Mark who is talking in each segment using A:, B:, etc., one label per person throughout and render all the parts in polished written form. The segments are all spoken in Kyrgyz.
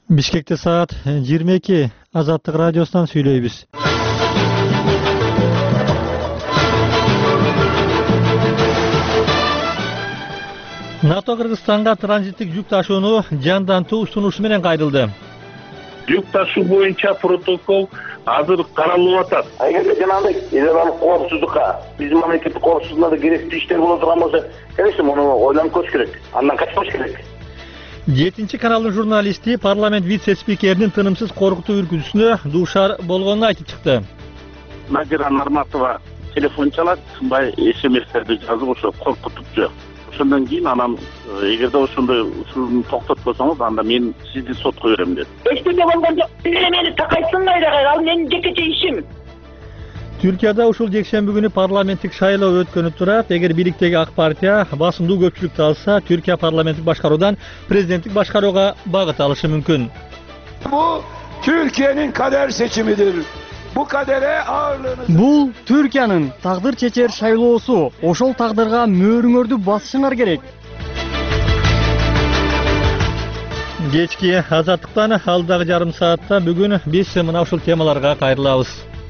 A: Бишкекте саат 22. Азаттык радиосунан сүйлөйбүз. НАТО Кыргызстанга транзиттик жүк ташууну жандантуу сунушу менен кайрылды.
B: Жүк ташуу боюнча протокол азыр каралып атат.
C: Эгерде жанагындай эл аралык коопсуздукка, биздин мамлекеттик коопсуздукка да керектүү иштер боло турган болсо, конечно, муну ойлонуп көрүш керек. Андан качпаш керек.
A: 7 каналдын журналисти парламент вице-спикеринин тынымсыз коркутуу үркүтүүсүнө дуушар болгонун айтып чыкты.
B: Назира Нарматова телефон чалат, мындай СМСтерди жазып ошо коркутуп жүрөт. Ошондон кийин анан эгерде ошондой ушуну токтотпосоңуз, анда мен сизди сотко берем деп.
D: Эчтеке болгон жок. Мени такайсынбай да кайра, ал менин жекече ишим.
A: Түркияда ушул жекшемби күнү парламенттик шайлоо өткөнүп турат. Эгер бийликтеги ак партия басымдуу көпчүлүктү алса, Түркия парламенттик башкаруудан президенттик башкарууга багыт алышы мүмкүн.
E: Bu Türkiye'nin kader seçimidir. Bu kadere ağırlığınızı...
F: Бул Түркиянын тагдыр чечер шайлоосу. Ошол тагдырга мөөрүңөрдү басышыңар керек.
A: Кечки азаттыктан алдагы жарым саатта бүгүн биз мына ушул темаларга кайрылабыз.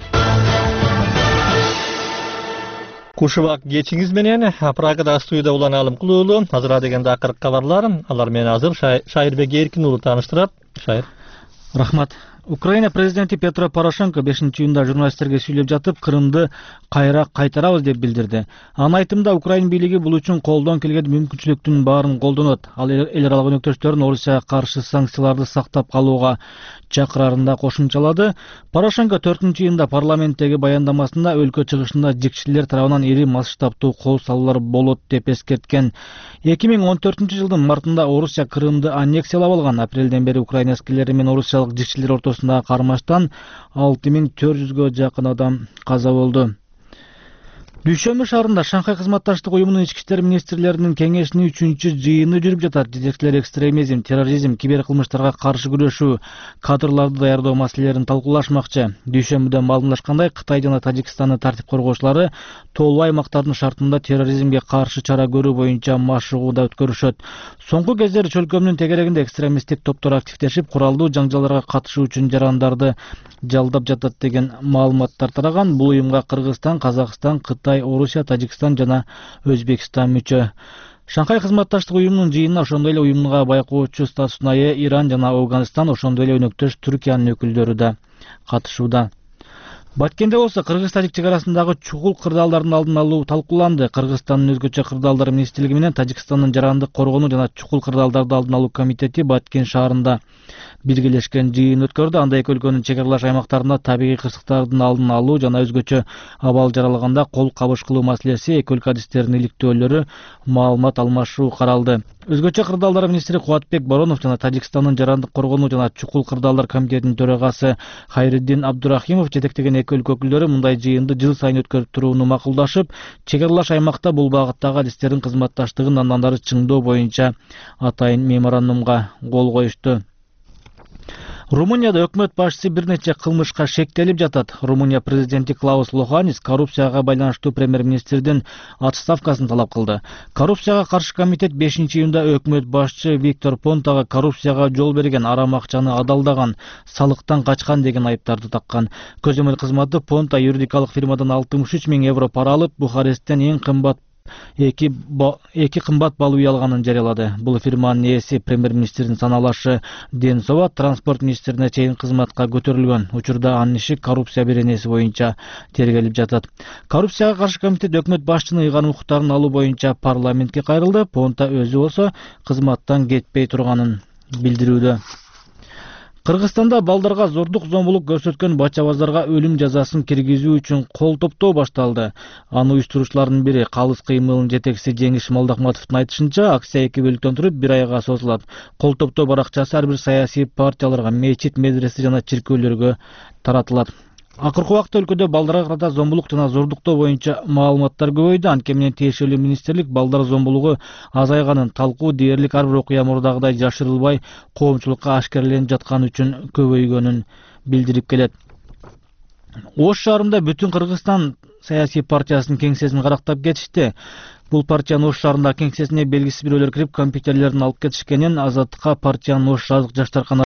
A: Кушубак кечиңиз менен Прагада студияда улан Алым Кулуулу. Азыр дегенде акыркы кабарлар. Алар менен азыр Шайырбек Эркин уулу тааныштырат. Шайыр.
G: Рахмат. Украина президенти Петро Порошенко 5-июнда журналисттерге сүйлөп жатып, Крымды кайра кайтарабыз деп билдирди. Анын айтымында Украина бийлиги бул үчүн колдон келген мүмкүнчүлүктүн баарын колдонот. Ал эл аралык өнөктөштөрүн Орусияга каршы санкцияларды сактап калууга чакыраарында кошумчалады. Порошенко 4-июнда парламенттеги баяндамасында өлкө чыгышында жикчилер тарабынан ири масштабтуу кол салуулар болот деп эскерткен. 2014-жылдын мартында Орусия Крымды аннексиялап алган. Апрелден бери Украина аскерлери менен орусиялык жикчилер ортосундагы кармаштан 6400гө жакын адам каза болду. Дүйшөмбү шаарында Шанхай кызматташтык уюмунун ички иштер министрлеринин кеңешинин 3-чү жыйыны жүрүп жатат. Жетекчилер экстремизм, терроризм, киберкылмыштарга каршы күрөшүү, кадрларды даярдоо маселелерин талкуулашмакчы. Дүйшөмбүдө маалымдашкандай, Кытай жана Тажикстандын тартип коргоочулары тоолуу аймактардын шартында терроризмге каршы чара көрүү боюнча машыгууда өткөрүшөт. Соңку кездери чөлкөмдүн тегерегинде экстремисттик топтор активдешип, куралдуу жаңжалдарга катышуу үчүн жарандарды жалдап жатат деген маалыматтар тараган. Бул уюмга Кыргызстан, Казакстан, Кытай, Орусия, Тажикстан жана Өзбекстан мүчө. Шанхай кызматташтык уюмунун жыйынына ошондой эле уюмга байкоочу статусуна ээ Иран жана Афганистан, ошондой эле өнөктөш Түркиянын өкүлдөрү да катышууда. Баткенде болсо Кыргыз-Тажик чек арасындагы чугул кырдаалдардын алдын алуу талкууланды. Кыргызстандын өзгөчө кырдаалдар министрлиги менен Тажикстандын жарандык коргонуу жана чугул кырдаалдарды алдын алуу комитети Баткен шаарында биргелешкен жыйын өткөрдү. Анда эки өлкөнүн чек аралаш аймактарында табигый кырсыктардын алдын алуу жана өзгөчө абал жаралаганда кол кабыш кылуу маселеси, эки өлкө адистеринин иликтөөлөрү, маалымат алмашуу каралды. Өзгөчө кырдаалдар министри Кубатбек Боронов жана Тажикстандын жарандык коргонуу жана чукул кырдаалдар комитетинин төрагасы Хайриддин Абдурахимов жетектеген эки өлкө өкүлдөрү мындай жыйынды жыл сайын өткөрүп турууну макулдашып, чек аралаш аймакта бул багыттагы адистердин кызматташтыгын андан ары чыңдоо боюнча атайын меморандумга кол коюшту. Румынияда өкмөт башчысы бир нече кылмышка шектелип жатат. Румыния президенти Клаус Лоханис коррупцияга байланыштуу премьер-министрдин отставкасын талап кылды. Коррупцияга каршы комитет 5-июнда өкмөт башчы Виктор Понтага коррупцияга жол берген, арам акчаны адалдаган, салыктан качкан деген айыптарды таккан. Көзөмөл кызматы Понта юридикалык фирмадан 63 000 евро пара алып, Бухаресттен эң кымбат эки кымбат бал үй алганын жарыялады. Бул фирманын ээси премьер-министрдин саналашы Денсова транспорт министрине чейин кызматка көтөрүлгөн. Учурда анын иши коррупция беренеси боюнча тергелип жатат. Коррупцияга каршы комитет өкмөт башчынын ыйгарым укуктарын алуу боюнча парламентке кайрылды. Понта өзү болсо кызматтан кетпей турганын билдирүүдө. Кыргызстанда балдарга зордук зомбулук көрсөткөн бачабаздарга өлүм жазасын киргизүү үчүн кол топтоо башталды. Аны уюштуруучулардын бири Калыс кыймылынын жетекчиси Жеңиш Малдахматовдун айтышынча, акция 2 бөлүктөн туруп 1 айга созулат. Кол топтоо баракчасы ар бир саясий партияларга, мечит, медресе жана чиркөөлөргө таратылат. Акыркы убакта өлкөдө балдарга карата зомбулук жана зордуктоо боюнча маалыматтар көбөйдү. Анткени менен тиешелүү министрлик балдар зомбулугу азайганын, талкуу дээрлик ар бир окуя мурдагыдай жашырылбай коомчулукка ашкереленип жатканы үчүн көбөйгөнүн билдирип келет. Ош шаарында Бүтүн Кыргызстан саясий партиясынын кеңсесин карактап кетишти. Бул партиянын Ош шаарындагы кеңсесине белгисиз бирөөлөр кирип, компьютерлерин алып кетишкенин Азаттыкка партиянын Ош жазык жаштар